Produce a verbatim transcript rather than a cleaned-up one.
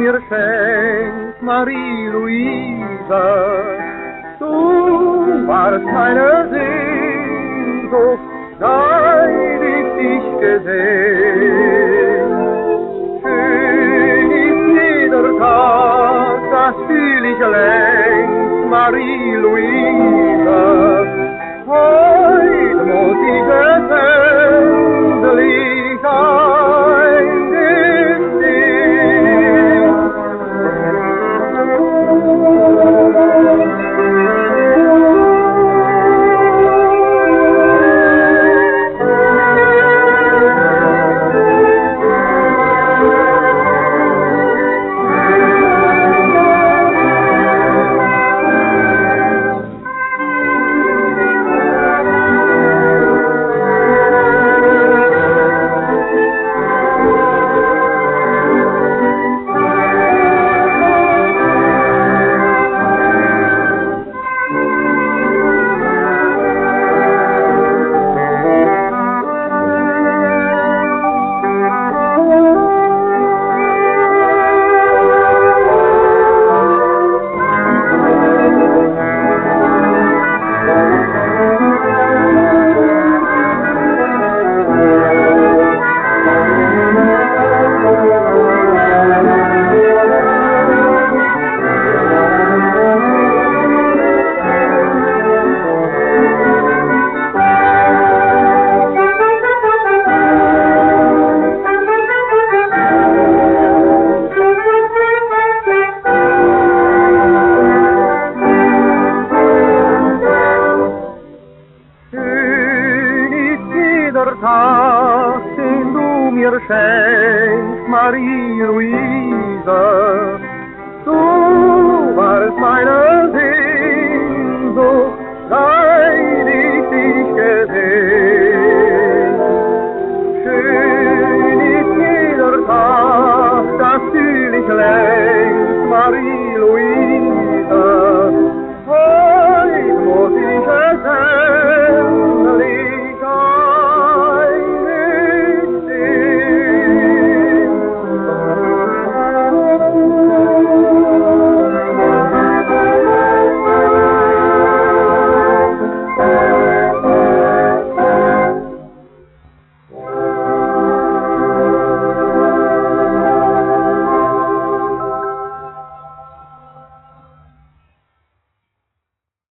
mir schenkst, Marie-Louise. Du warst meine Sehnsucht, seit ich dich gesehen. Schön ist jeder Tag, das fühl ich längst, Marie-Louise. Heute muss ich es endlich eingestehen. Der Tag, den du mir schenkst, Marie-Louise.